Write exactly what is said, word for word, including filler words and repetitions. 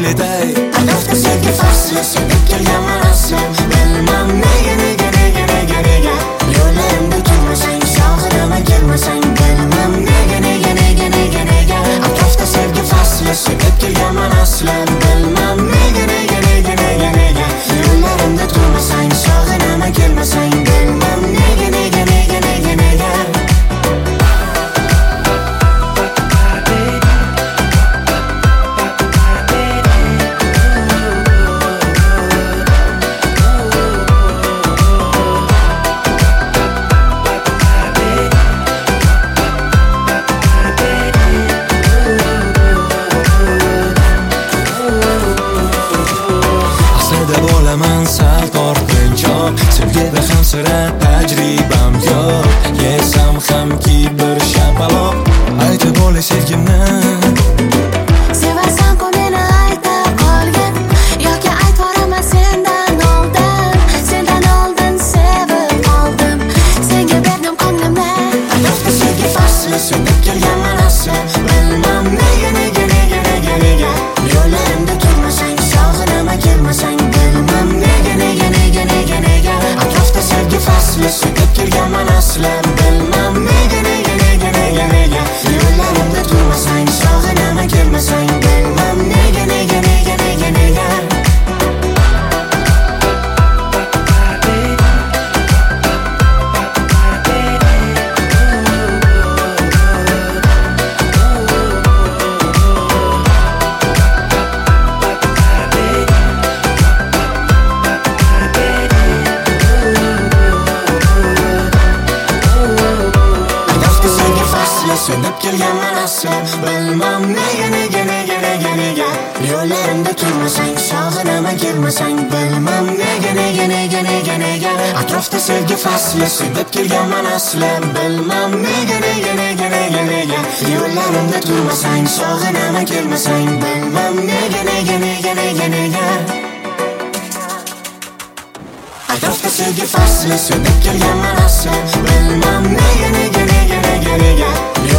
gulliday. Atrofda sevgi fasli sevib kelganman asli. Bilmam nega nega nega nega nega yo'llarimda turmasang, sog'inama kelmasang. Bilmam nega nega nega nega nega atrofda sevgi fasli sevib kelganman asli. Bilmam nega nega nega nega nega yo'llarimda turmasang, sog'inama kelmasang. Bilmam nega nega nega nega nega Bo'laman sal tortinchoq, sevgida ham sira tajribam yo'q. Yesam hamki bir shapaloq, aytib bo'la sevgimni. Sevasan-ku meni ayta qolgin, yoki aytvoraman sendan oldin. Sendan oldin sevib qoldim, senga berdim ko'nglimni. Atrofda sevgi fasli sevib kelganman asli. Bilmam nega nega nega nega nega yo'llarimda turmasang, sog'inama kelmasang. Bilmam nega nega nega nega nega atrofda sevgi fasli sevib kelganman asli. Bilmam nega nega nega nega nega yo'llarimda turmasang, sog'inama kelmasang. Bilmam nega nega nega nega nega Sönüp kelganman asli. Bilmam nega nega nega nega nega yo'llarimda turmasang, sog'inama kelmasang. Bilmam nega nega nega nega nega atrofda sevgi fasli sevib kelganman asli. Bilmam nega nega nega nega nega yo'llarimda turmasang, sog'inama kelmasang. Bilmam nega nega nega nega nega atrofda sevgi fasli sevib kelganman asli. Bilmam nega nega nega nega nega